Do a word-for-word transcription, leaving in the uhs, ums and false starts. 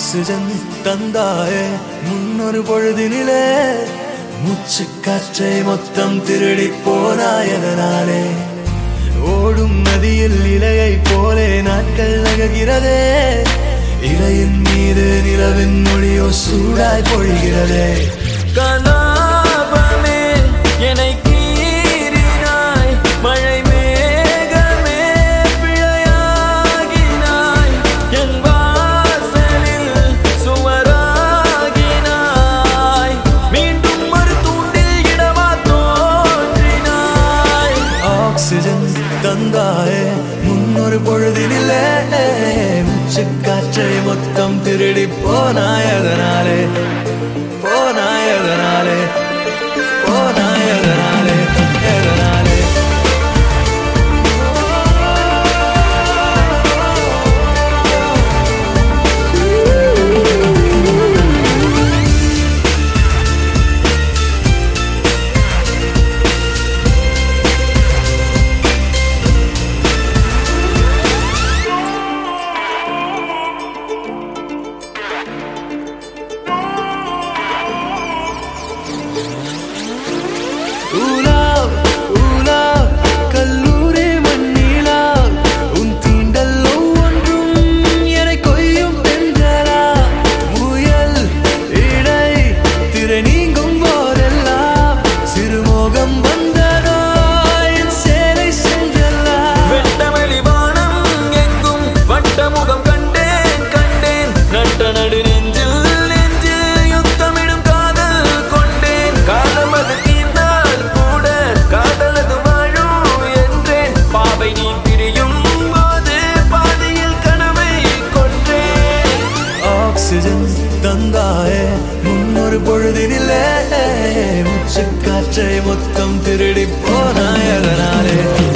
oxygen தந்தாயே முன்னொரு பொழுதினிலே மூச்சு காற்றை மொத்தம் திருடி போனாயதனாலே ஓடும் நதியில் இலையை போலே நாட்கள் நகர்கிறதே இலையின் மீது நிலவின் மொழியோ சூடாய் பொழிகிறதே கலாபமே என்னை கீறினாய் மழை மேகமே பிழையாகினாய் என் வாசலில் சுவராகினாய் மீண்டும் ஒரு தூண்டில் இடமா தோன்றினாய் ஆக்சிஜன் தந்தாயே முன்னொரு பொழுதினிலே மூச்சு காற்றை மொத்தம் திருடி போனாயதனாலே போனாயதனாலே போனாயதனாலே எதனாலே ஆக்சிஜன் தந்தாயே முன்னொரு பொழுதினிலே மூச்சு காற்றை மொத்தம் திருடி போனாயதனாலே